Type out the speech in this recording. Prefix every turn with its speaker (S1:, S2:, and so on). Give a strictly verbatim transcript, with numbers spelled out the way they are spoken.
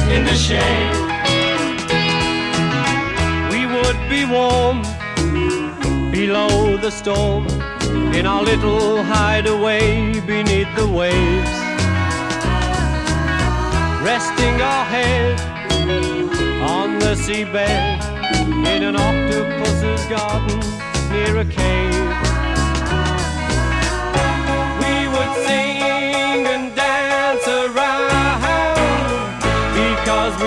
S1: in the shade. We would be warm below the storm, in our little hideaway beneath the waves, resting our head on the seabed in an octopus's garden near a cave.